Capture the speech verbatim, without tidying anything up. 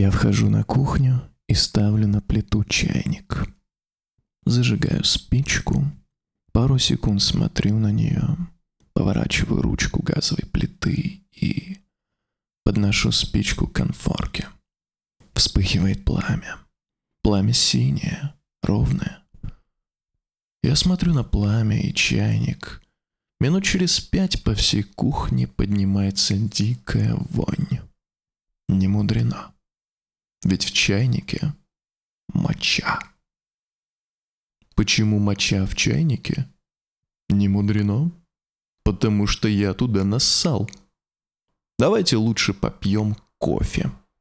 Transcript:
Я вхожу на кухню и ставлю на плиту чайник. Зажигаю спичку, пару секунд смотрю на нее, поворачиваю ручку газовой плиты и подношу спичку к конфорке. Вспыхивает пламя. Пламя синее, ровное. Я смотрю на пламя и чайник. Минут через пять по всей кухне поднимается дикая вонь. Не мудрено. Ведь в чайнике моча. Почему моча в чайнике? Не мудрено. Потому что я туда нассал. Давайте лучше попьем кофе.